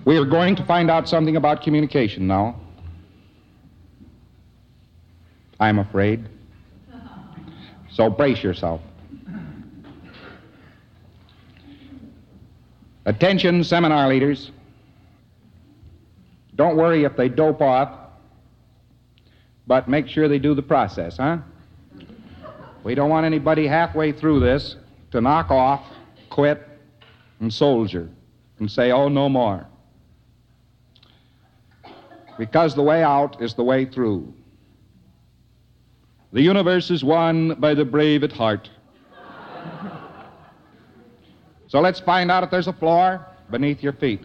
We are going to find out something about communication now. I'm afraid. So brace yourself. Attention, seminar leaders. Don't worry if they dope off, but make sure they do the process, huh? We don't want anybody halfway through this to knock off, quit, and soldier, and say, oh, no more. Because the way out is the way through. The universe is won by the brave at heart. So let's find out if there's a floor beneath your feet.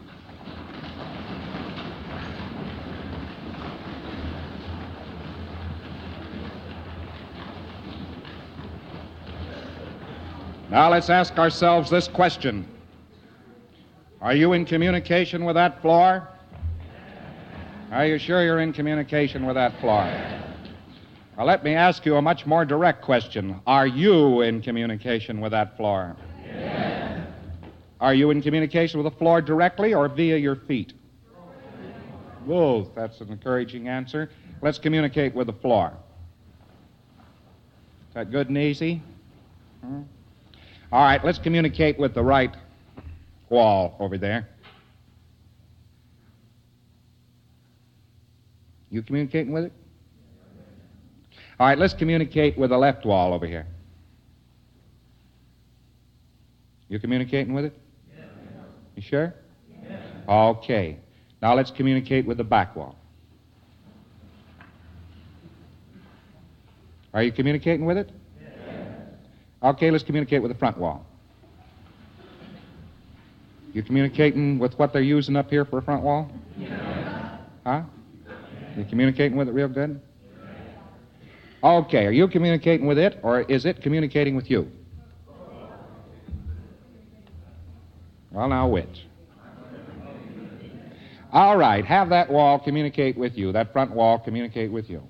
Now let's ask ourselves this question. Are you in communication with that floor? Are you sure you're in communication with that floor? Now let me ask you a much more direct question. Are you in communication with that floor? Yes. Are you in communication with the floor directly or via your feet? Both. That's an encouraging answer. Let's communicate with the floor. Is that good and easy? All right, let's communicate with the right wall over there. You communicating with it? All right, let's communicate with the left wall over here. You communicating with it? Yes. You sure? Yes. Okay. Now let's communicate with the back wall. Are you communicating with it? Yes. Okay, let's communicate with the front wall. You communicating with what they're using up here for a front wall? Yes. Huh? You communicating with it real good? Okay, are you communicating with it, or is it communicating with you? Well, now which? All right, have that wall communicate with you, that front wall communicate with you.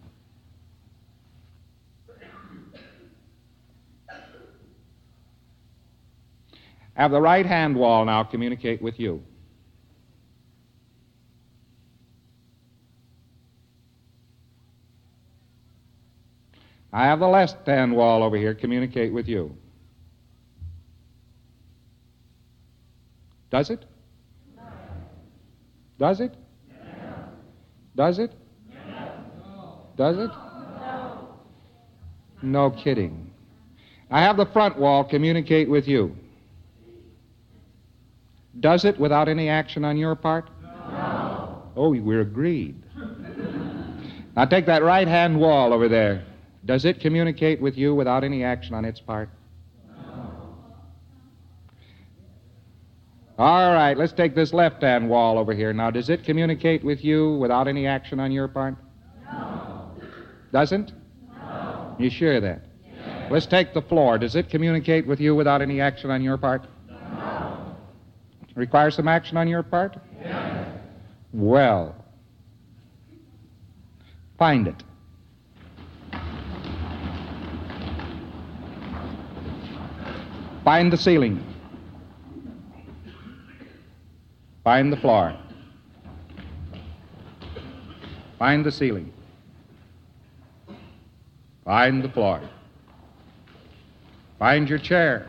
Have the right-hand wall now communicate with you. I have the left-hand wall over here communicate with you. Does it? No. Does it? No. Does it? No. Does it? No. No kidding. I have the front wall communicate with you. Does it without any action on your part? No. Oh, we're agreed. Now take that right-hand wall over there. Does it communicate with you without any action on its part? No. All right, let's take this left-hand wall over here. Now, does it communicate with you without any action on your part? No. Doesn't? No. You sure of that? Yes. Let's take the floor. Does it communicate with you without any action on your part? No. Require some action on your part? Yes. Well, find it. Find the ceiling. Find the floor. Find the ceiling. Find the floor. Find your chair.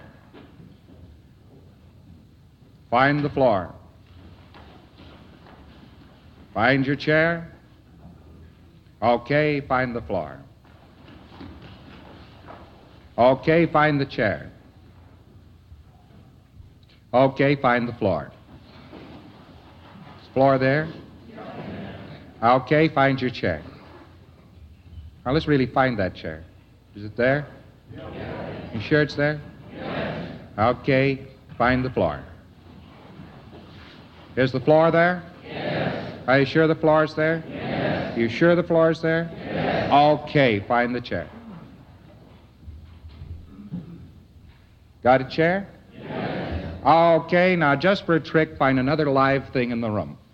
Find the floor. Find your chair. Okay, find the floor. Okay, find the chair. Okay, find the floor. Is the floor there? Okay, find your chair. Now let's really find that chair. Is it there? You sure it's there? Okay, find the floor. Is the floor there? Yes. Are you sure the floor's there? Yes. You sure the floor's there? Yes. Okay, find the chair. Got a chair? Yes. Okay, now just for a trick, find another live thing in the room.